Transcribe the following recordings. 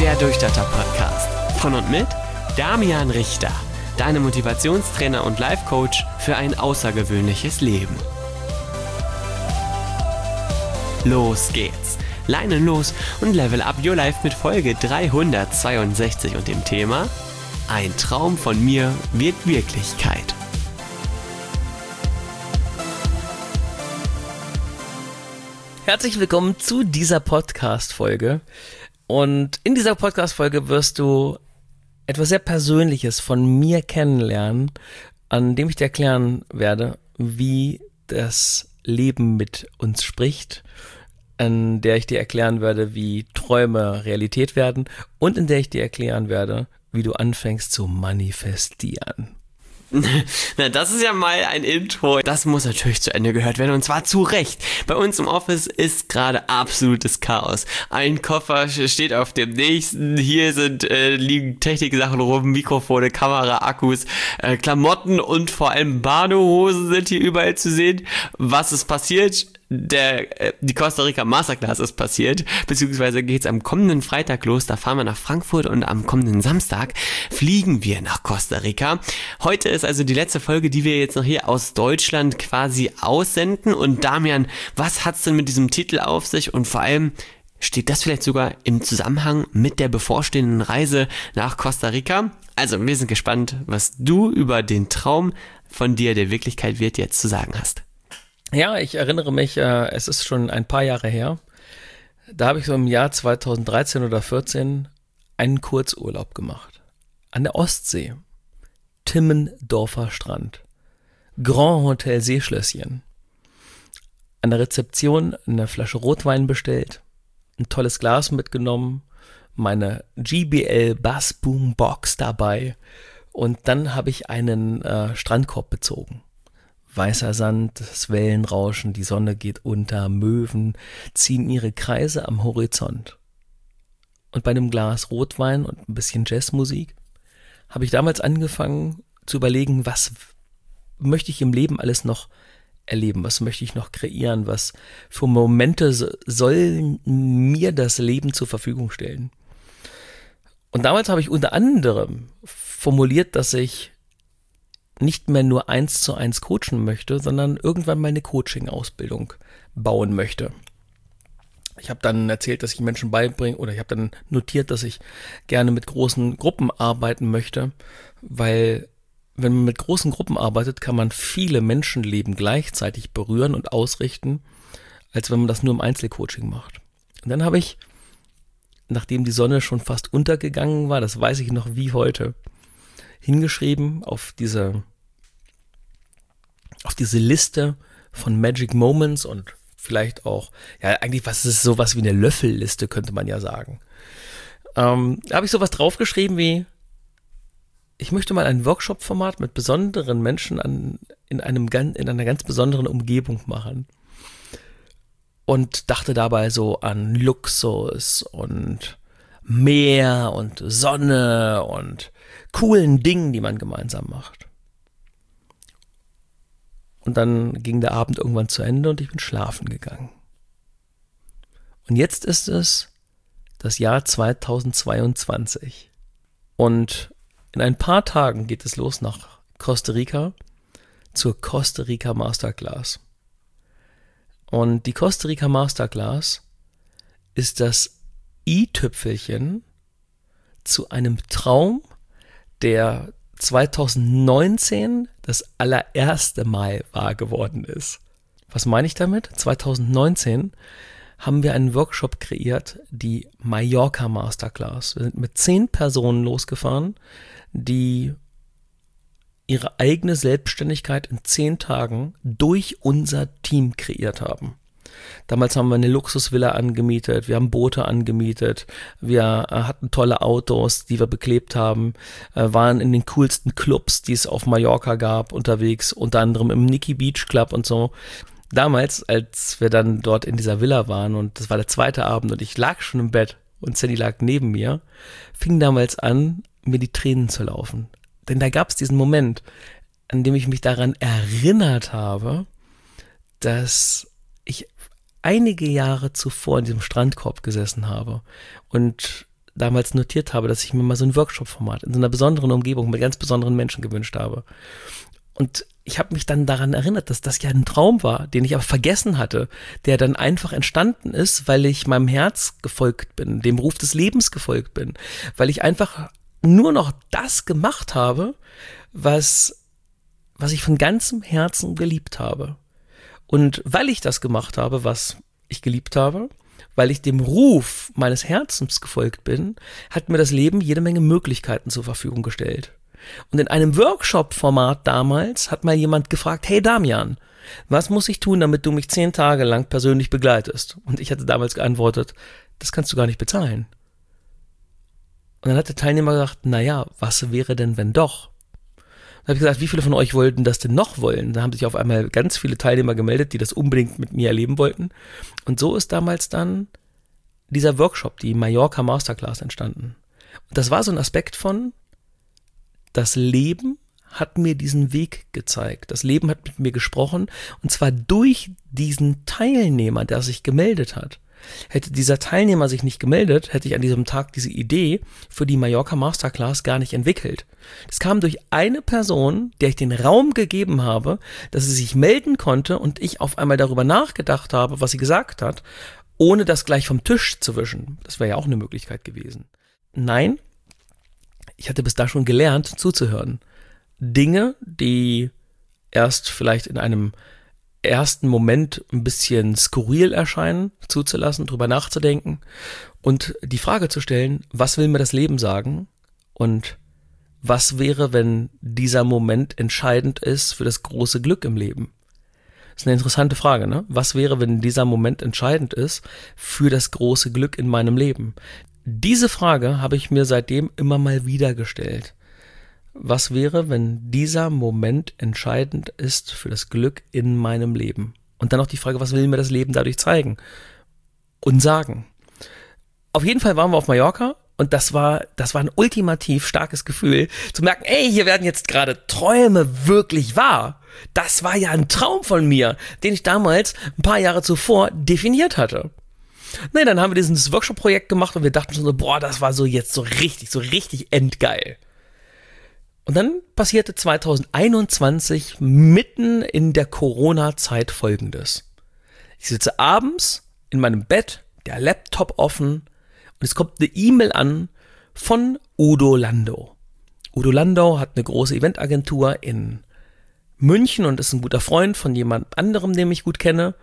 der Durchstarter-Podcast. Von und mit Damian Richter, deinem Motivationstrainer und Life-Coach für ein außergewöhnliches Leben. Los geht's! Leinen los und level up your life mit Folge 362 und dem Thema Ein Traum von mir wird Wirklichkeit. Herzlich willkommen zu dieser Podcast-Folge. Und in dieser Podcast-Folge wirst du etwas sehr Persönliches von mir kennenlernen, an dem ich dir erklären werde, wie das Leben mit uns spricht, an der ich dir erklären werde, wie Träume Realität werden und in der ich dir erklären werde, wie du anfängst zu manifestieren. Na, das ist ja mal ein Intro. Das muss natürlich zu Ende gehört werden und zwar zu Recht. Bei uns im Office ist gerade absolutes Chaos. Ein Koffer steht auf dem nächsten. Hier liegen Techniksachen rum, Mikrofone, Kamera, Akkus, Klamotten und vor allem Badehosen sind hier überall zu sehen. Was ist passiert? Die Costa Rica Masterclass ist passiert, beziehungsweise geht's am kommenden Freitag los, da fahren wir nach Frankfurt und am kommenden Samstag fliegen wir nach Costa Rica. Heute ist also die letzte Folge, die wir jetzt noch hier aus Deutschland quasi aussenden und Damian, was hat's denn mit diesem Titel auf sich und vor allem steht das vielleicht sogar im Zusammenhang mit der bevorstehenden Reise nach Costa Rica? Also wir sind gespannt, was du über den Traum von dir, der Wirklichkeit wird, jetzt zu sagen hast. Ja, ich erinnere mich, es ist schon ein paar Jahre her, da habe ich so im Jahr 2013 oder 14 einen Kurzurlaub gemacht. An der Ostsee, Timmendorfer Strand, Grand Hotel Seeschlösschen. An der Rezeption eine Flasche Rotwein bestellt, ein tolles Glas mitgenommen, meine JBL Bass Boom Box dabei und dann habe ich einen Strandkorb bezogen. Weißer Sand, das Wellenrauschen, die Sonne geht unter, Möwen ziehen ihre Kreise am Horizont. Und bei einem Glas Rotwein und ein bisschen Jazzmusik habe ich damals angefangen zu überlegen, was möchte ich im Leben alles noch erleben, was möchte ich noch kreieren, was für Momente soll mir das Leben zur Verfügung stellen. Und damals habe ich unter anderem formuliert, dass ich nicht mehr nur 1:1 coachen möchte, sondern irgendwann mal eine Coaching-Ausbildung bauen möchte. Ich habe dann erzählt, dass ich Menschen beibringe oder ich habe dann notiert, dass ich gerne mit großen Gruppen arbeiten möchte, weil wenn man mit großen Gruppen arbeitet, kann man viele Menschenleben gleichzeitig berühren und ausrichten, als wenn man das nur im Einzelcoaching macht. Und dann habe ich, nachdem die Sonne schon fast untergegangen war, das weiß ich noch wie heute, hingeschrieben auf diese Liste von Magic Moments und vielleicht auch, ja eigentlich was ist sowas wie eine Löffelliste, könnte man ja sagen. Habe ich sowas draufgeschrieben wie, ich möchte mal ein Workshop-Format mit besonderen Menschen in einer ganz besonderen Umgebung machen. Und dachte dabei so an Luxus und Meer und Sonne und coolen Dingen, die man gemeinsam macht. Und dann ging der Abend irgendwann zu Ende und ich bin schlafen gegangen. Und jetzt ist es das Jahr 2022. Und in ein paar Tagen geht es los nach Costa Rica zur Costa Rica Masterclass. Und die Costa Rica Masterclass ist das i-Tüpfelchen zu einem Traum, der 2019 das allererste Mal wahr geworden ist. Was meine ich damit? 2019 haben wir einen Workshop kreiert, die Mallorca Masterclass. Wir sind mit 10 Personen losgefahren, die ihre eigene Selbstständigkeit in 10 Tagen durch unser Team kreiert haben. Damals haben wir eine Luxusvilla angemietet, wir haben Boote angemietet, wir hatten tolle Autos, die wir beklebt haben, waren in den coolsten Clubs, die es auf Mallorca gab, unterwegs, unter anderem im Nikki Beach Club und so. Damals, als wir dann dort in dieser Villa waren und das war der zweite Abend und ich lag schon im Bett und Sandy lag neben mir, fing damals an, mir die Tränen zu laufen. Denn da gab es diesen Moment, an dem ich mich daran erinnert habe, dass ich einige Jahre zuvor in diesem Strandkorb gesessen habe und damals notiert habe, dass ich mir mal so ein Workshop-Format in so einer besonderen Umgebung mit ganz besonderen Menschen gewünscht habe. Und ich habe mich dann daran erinnert, dass das ja ein Traum war, den ich aber vergessen hatte, der dann einfach entstanden ist, weil ich meinem Herz gefolgt bin, dem Ruf des Lebens gefolgt bin, weil ich einfach nur noch das gemacht habe, was ich von ganzem Herzen geliebt habe. Und weil ich das gemacht habe, was ich geliebt habe, weil ich dem Ruf meines Herzens gefolgt bin, hat mir das Leben jede Menge Möglichkeiten zur Verfügung gestellt. Und in einem Workshop-Format damals hat mal jemand gefragt, hey Damian, was muss ich tun, damit du mich 10 Tage lang persönlich begleitest? Und ich hatte damals geantwortet, das kannst du gar nicht bezahlen. Und dann hat der Teilnehmer gesagt, naja, was wäre denn, wenn doch? Dann habe ich gesagt, wie viele von euch wollten das denn noch wollen? Da haben sich auf einmal ganz viele Teilnehmer gemeldet, die das unbedingt mit mir erleben wollten. Und so ist damals dann dieser Workshop, die Mallorca Masterclass, entstanden. Und das war so ein Aspekt von, das Leben hat mir diesen Weg gezeigt. Das Leben hat mit mir gesprochen, und zwar durch diesen Teilnehmer, der sich gemeldet hat. Hätte dieser Teilnehmer sich nicht gemeldet, hätte ich an diesem Tag diese Idee für die Mallorca Masterclass gar nicht entwickelt. Das kam durch eine Person, der ich den Raum gegeben habe, dass sie sich melden konnte und ich auf einmal darüber nachgedacht habe, was sie gesagt hat, ohne das gleich vom Tisch zu wischen. Das wäre ja auch eine Möglichkeit gewesen. Nein, ich hatte bis da schon gelernt, zuzuhören. Dinge, die erst vielleicht in einem ersten Moment ein bisschen skurril erscheinen, zuzulassen, drüber nachzudenken und die Frage zu stellen, was will mir das Leben sagen und was wäre, wenn dieser Moment entscheidend ist für das große Glück im Leben? Das ist eine interessante Frage, ne? Was wäre, wenn dieser Moment entscheidend ist für das große Glück in meinem Leben? Diese Frage habe ich mir seitdem immer mal wieder gestellt. Was wäre, wenn dieser Moment entscheidend ist für das Glück in meinem Leben? Und dann noch die Frage, was will mir das Leben dadurch zeigen und sagen? Auf jeden Fall waren wir auf Mallorca und das war ein ultimativ starkes Gefühl, zu merken, ey, hier werden jetzt gerade Träume wirklich wahr. Das war ja ein Traum von mir, den ich damals ein paar Jahre zuvor definiert hatte. Nee, dann haben wir dieses Workshop-Projekt gemacht und wir dachten schon so, boah, das war so jetzt so richtig endgeil. Und dann passierte 2021 mitten in der Corona-Zeit Folgendes. Ich sitze abends in meinem Bett, der Laptop offen, und es kommt eine E-Mail an von Udo Landau. Udo Landau hat eine große Eventagentur in München und ist ein guter Freund von jemand anderem, den ich gut kenne.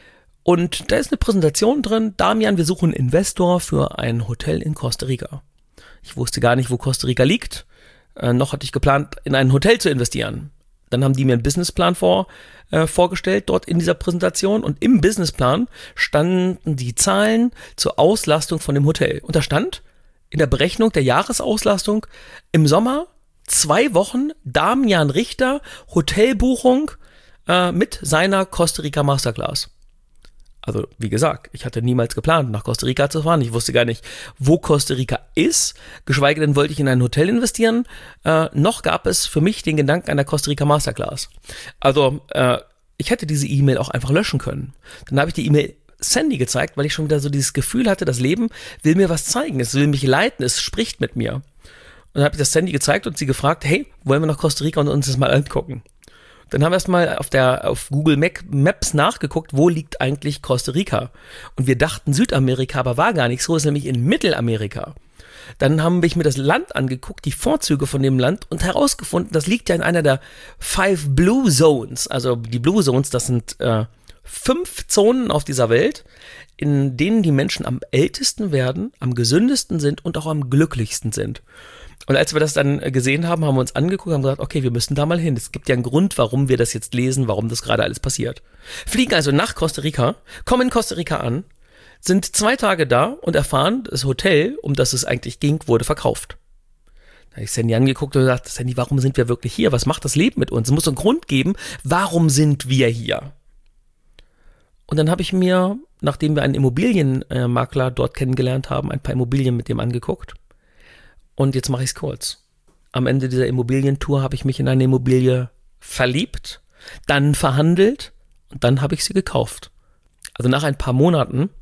Und da ist eine Präsentation drin, Damian, wir suchen einen Investor für ein Hotel in Costa Rica. Ich wusste gar nicht, wo Costa Rica liegt. Noch hatte ich geplant, in ein Hotel zu investieren. Dann haben die mir einen Businessplan vorgestellt, dort in dieser Präsentation. Und im Businessplan standen die Zahlen zur Auslastung von dem Hotel. Und da stand in der Berechnung der Jahresauslastung im Sommer 2 Wochen Damian Richter Hotelbuchung mit seiner Costa Rica Masterclass. Also, wie gesagt, ich hatte niemals geplant, nach Costa Rica zu fahren. Ich wusste gar nicht, wo Costa Rica ist. Geschweige denn wollte ich in ein Hotel investieren. Noch gab es für mich den Gedanken einer Costa Rica Masterclass. Also, ich hätte diese E-Mail auch einfach löschen können. Dann habe ich die E-Mail Sandy gezeigt, weil ich schon wieder so dieses Gefühl hatte, das Leben will mir was zeigen. Es will mich leiten, es spricht mit mir. Und dann habe ich das Sandy gezeigt und sie gefragt, hey, wollen wir nach Costa Rica und uns das mal angucken? Dann haben wir erstmal auf Google Maps nachgeguckt, wo liegt eigentlich Costa Rica. Und wir dachten Südamerika, aber war gar nicht so, ist nämlich in Mittelamerika. Dann haben wir mir das Land angeguckt, die Vorzüge von dem Land und herausgefunden, das liegt ja in einer der 5 Blue Zones. Also die Blue Zones, das sind 5 Zonen auf dieser Welt, in denen die Menschen am ältesten werden, am gesündesten sind und auch am glücklichsten sind. Und als wir das dann gesehen haben, haben wir uns angeguckt und haben gesagt, okay, wir müssen da mal hin. Es gibt ja einen Grund, warum wir das jetzt lesen, warum das gerade alles passiert. Fliegen also nach Costa Rica, kommen in Costa Rica an, sind 2 Tage da und erfahren, das Hotel, um das es eigentlich ging, wurde verkauft. Da habe ich Sandy angeguckt und gesagt, Sandy, warum sind wir wirklich hier? Was macht das Leben mit uns? Es muss einen Grund geben, warum sind wir hier? Und dann habe ich mir, nachdem wir einen Immobilienmakler dort kennengelernt haben, ein paar Immobilien mit dem angeguckt. Und jetzt mache ich es kurz. Am Ende dieser Immobilientour habe ich mich in eine Immobilie verliebt, dann verhandelt und dann habe ich sie gekauft. Also nach ein paar Monaten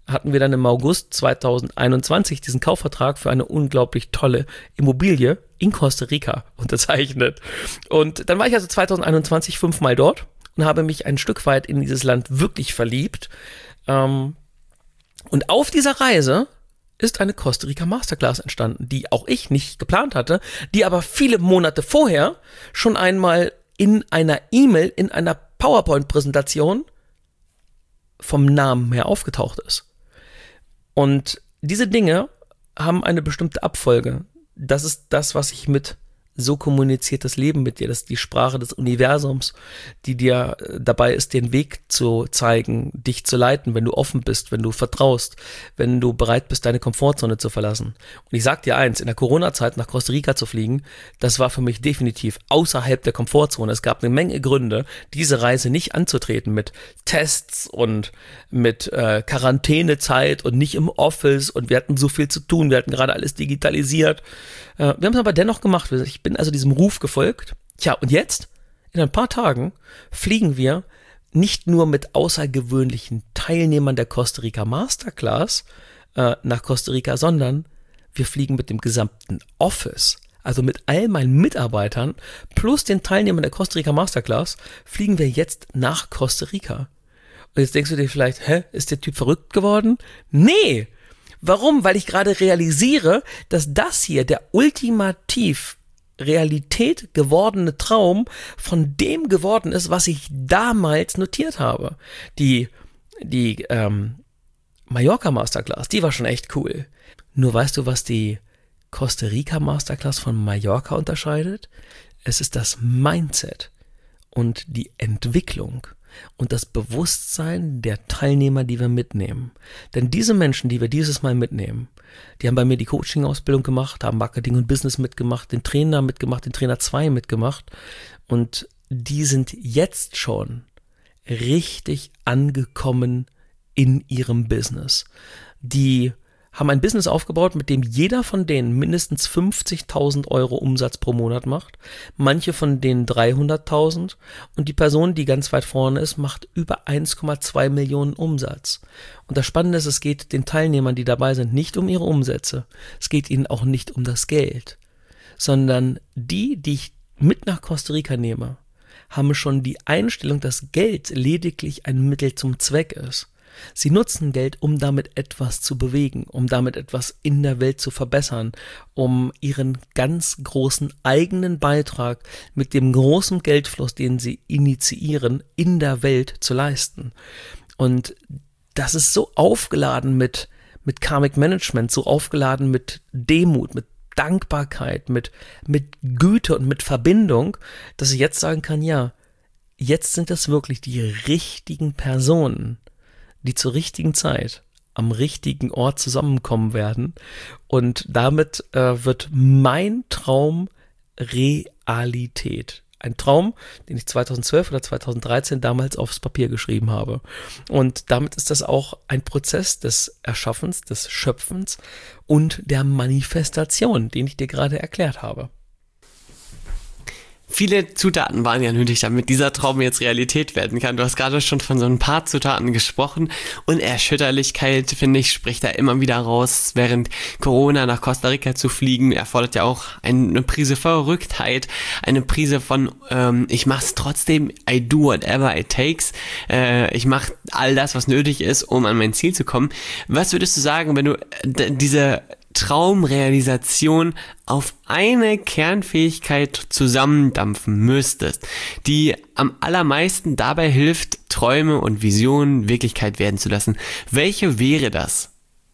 hatten wir dann im August 2021 diesen Kaufvertrag für eine unglaublich tolle Immobilie in Costa Rica unterzeichnet. Und dann war ich also 2021 5-mal dort und habe mich ein Stück weit in dieses Land wirklich verliebt. Und auf dieser Reise ist eine Costa Rica Masterclass entstanden, die auch ich nicht geplant hatte, die aber viele Monate vorher schon einmal in einer E-Mail, in einer PowerPoint-Präsentation vom Namen her aufgetaucht ist. Und diese Dinge haben eine bestimmte Abfolge. Das ist das, was ich mit so kommuniziert das Leben mit dir. Das ist die Sprache des Universums, die dir dabei ist, den Weg zu zeigen, dich zu leiten, wenn du offen bist, wenn du vertraust, wenn du bereit bist, deine Komfortzone zu verlassen. Und ich sag dir eins, in der Corona-Zeit nach Costa Rica zu fliegen, das war für mich definitiv außerhalb der Komfortzone. Es gab eine Menge Gründe, diese Reise nicht anzutreten mit Tests und mit Quarantänezeit und nicht im Office und wir hatten so viel zu tun, wir hatten gerade alles digitalisiert. Wir haben es aber dennoch gemacht. Ich bin also diesem Ruf gefolgt. Tja, und jetzt, in ein paar Tagen, fliegen wir nicht nur mit außergewöhnlichen Teilnehmern der Costa Rica Masterclass nach Costa Rica, sondern wir fliegen mit dem gesamten Office. Also mit all meinen Mitarbeitern plus den Teilnehmern der Costa Rica Masterclass fliegen wir jetzt nach Costa Rica. Und jetzt denkst du dir vielleicht, ist der Typ verrückt geworden? Nee! Warum? Weil ich gerade realisiere, dass das hier der ultimativ Realität gewordene Traum von dem geworden ist, was ich damals notiert habe. Die Mallorca Masterclass, die war schon echt cool. Nur weißt du, was die Costa Rica Masterclass von Mallorca unterscheidet? Es ist das Mindset und die Entwicklung und das Bewusstsein der Teilnehmer, die wir mitnehmen. Denn diese Menschen, die wir dieses Mal mitnehmen, die haben bei mir die Coaching-Ausbildung gemacht, haben Marketing und Business mitgemacht, den Trainer mitgemacht, den Trainer 2 mitgemacht und die sind jetzt schon richtig angekommen in ihrem Business. Die haben ein Business aufgebaut, mit dem jeder von denen mindestens 50.000 Euro Umsatz pro Monat macht, manche von denen 300.000 und die Person, die ganz weit vorne ist, macht über 1,2 Millionen Umsatz. Und das Spannende ist, es geht den Teilnehmern, die dabei sind, nicht um ihre Umsätze, es geht ihnen auch nicht um das Geld, sondern die ich mit nach Costa Rica nehme, haben schon die Einstellung, dass Geld lediglich ein Mittel zum Zweck ist. Sie nutzen Geld, um damit etwas zu bewegen, um damit etwas in der Welt zu verbessern, um ihren ganz großen eigenen Beitrag mit dem großen Geldfluss, den sie initiieren, in der Welt zu leisten. Und das ist so aufgeladen mit Karmic Management, so aufgeladen mit Demut, mit Dankbarkeit, mit Güte und mit Verbindung, dass ich jetzt sagen kann, ja, jetzt sind das wirklich die richtigen Personen, die zur richtigen Zeit am richtigen Ort zusammenkommen werden. Und damit wird mein Traum Realität. Ein Traum, den ich 2012 oder 2013 damals aufs Papier geschrieben habe. Und damit ist das auch ein Prozess des Erschaffens, des Schöpfens und der Manifestation, den ich dir gerade erklärt habe. Viele Zutaten waren ja nötig, damit dieser Traum jetzt Realität werden kann. Du hast gerade schon von so ein paar Zutaten gesprochen und Erschütterlichkeit, finde ich, spricht da immer wieder raus. Während Corona nach Costa Rica zu fliegen, erfordert ja auch eine Prise Verrücktheit, eine Prise von ich mach's trotzdem, I do whatever it takes. Ich mache all das, was nötig ist, um an mein Ziel zu kommen. Was würdest du sagen, wenn du diese Traumrealisation auf eine Kernfähigkeit zusammendampfen müsstest, die am allermeisten dabei hilft, Träume und Visionen Wirklichkeit werden zu lassen? Welche wäre das?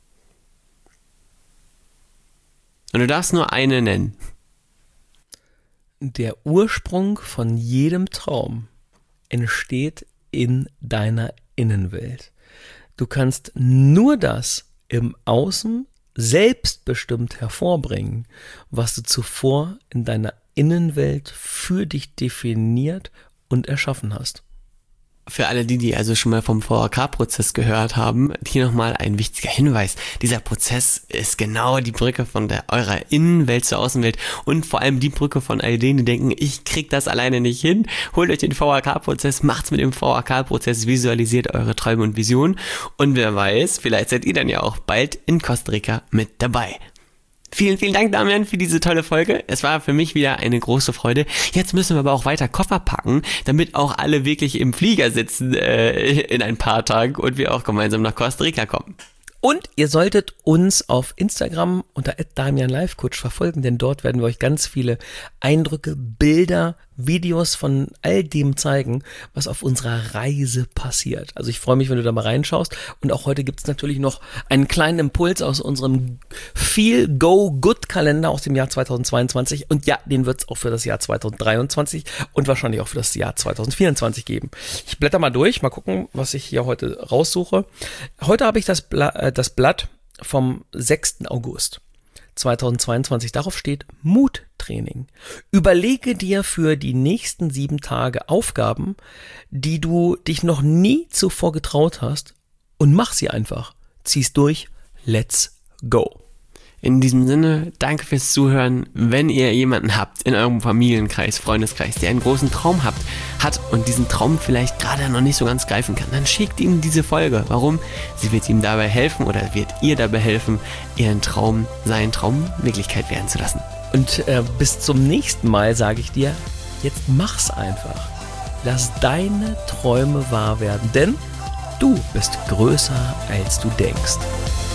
Und du darfst nur eine nennen. Der Ursprung von jedem Traum entsteht in deiner Innenwelt. Du kannst nur das im Außen selbstbestimmt hervorbringen, was du zuvor in deiner Innenwelt für dich definiert und erschaffen hast. Für alle die also schon mal vom VHK-Prozess gehört haben, hier nochmal ein wichtiger Hinweis. Dieser Prozess ist genau die Brücke von eurer Innenwelt zur Außenwelt und vor allem die Brücke von all denen, die denken, ich krieg das alleine nicht hin. Holt euch den VHK-Prozess, macht's mit dem VHK-Prozess, visualisiert eure Träume und Visionen und wer weiß, vielleicht seid ihr dann ja auch bald in Costa Rica mit dabei. Vielen, vielen Dank, Damian, für diese tolle Folge. Es war für mich wieder eine große Freude. Jetzt müssen wir aber auch weiter Koffer packen, damit auch alle wirklich im Flieger sitzen in ein paar Tagen und wir auch gemeinsam nach Costa Rica kommen. Und ihr solltet uns auf Instagram unter @DamianLifeCoach verfolgen, denn dort werden wir euch ganz viele Eindrücke, Bilder, Videos von all dem zeigen, was auf unserer Reise passiert. Also ich freue mich, wenn du da mal reinschaust. Und auch heute gibt es natürlich noch einen kleinen Impuls aus unserem Feel-Go-Good-Kalender aus dem Jahr 2022. Und ja, den wird es auch für das Jahr 2023 und wahrscheinlich auch für das Jahr 2024 geben. Ich blätter mal durch, mal gucken, was ich hier heute raussuche. Heute habe ich das Blatt vom 6. August 2022. Darauf steht Muttraining. Überlege dir für die nächsten 7 Tage Aufgaben, die du dich noch nie zuvor getraut hast und mach sie einfach. Zieh's durch. Let's go. In diesem Sinne, danke fürs Zuhören. Wenn ihr jemanden habt in eurem Familienkreis, Freundeskreis, der einen großen Traum hat und diesen Traum vielleicht gerade noch nicht so ganz greifen kann, dann schickt ihm diese Folge. Warum? Sie wird ihm dabei helfen oder wird ihr dabei helfen, seinen Traum Wirklichkeit werden zu lassen. Und bis zum nächsten Mal sage ich dir, jetzt mach's einfach. Lass deine Träume wahr werden, denn du bist größer, als du denkst.